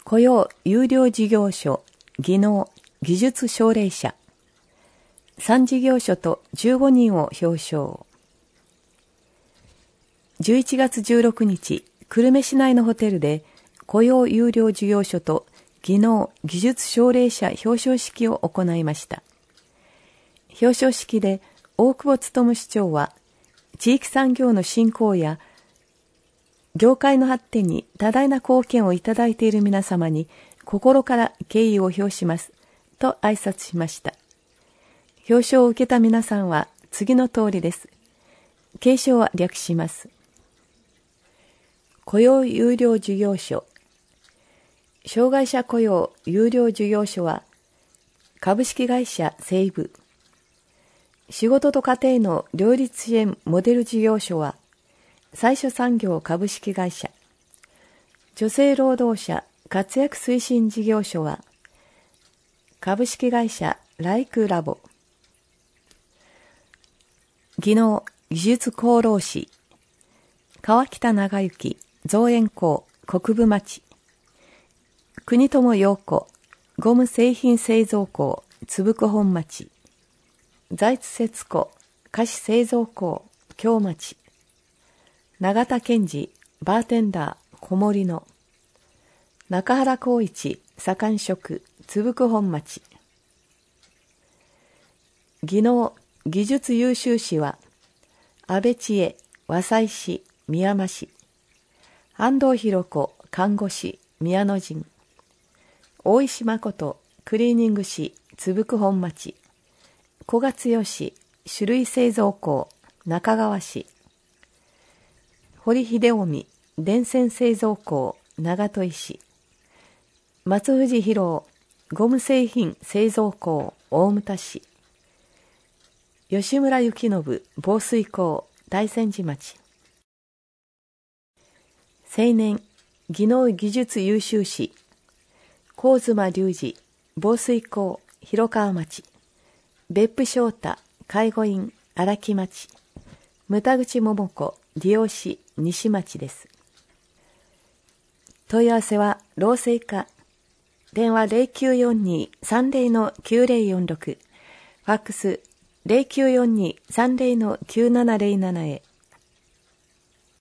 雇用有料事業所、技能、技術奨励者、3事業所と15人を表彰。11月16日、久留米市内のホテルで雇用有料事業所と技能・技術奨励者表彰式を行いました。表彰式で大久保勉市長は、地域産業の振興や業界の発展に多大な貢献をいただいている皆様に心から敬意を表しますと挨拶しました。表彰を受けた皆さんは次の通りです。継承は略します。雇用有料事業所。障害者雇用有料事業所は株式会社西部。仕事と家庭の両立支援モデル事業所は最初産業株式会社。女性労働者活躍推進事業所は株式会社ライクラボ。技能技術功労士川北長幸造園工国分町。国友陽子ゴム製品製造工つぶく本町。財津節子菓子製造工京町。永田健二バーテンダー小森の。中原光一左官職つぶく本町。技能技術優秀士は安倍千恵和西市宮山市。安藤博子看護師宮野陣。大石誠クリーニング師つぶく本町。古賀剛種類製造工中川市。堀秀臣電線製造工長門市。松藤博ゴム製品製造工大牟田市。吉村幸信防水工大泉寺町。青年技能技術優秀士高妻隆二防水工広川町。別府翔太介護員荒木町。牟田口桃子利用士西町です。問い合わせは労政課電話 0942-30-9046 ファックス 0942-30-9707 へ。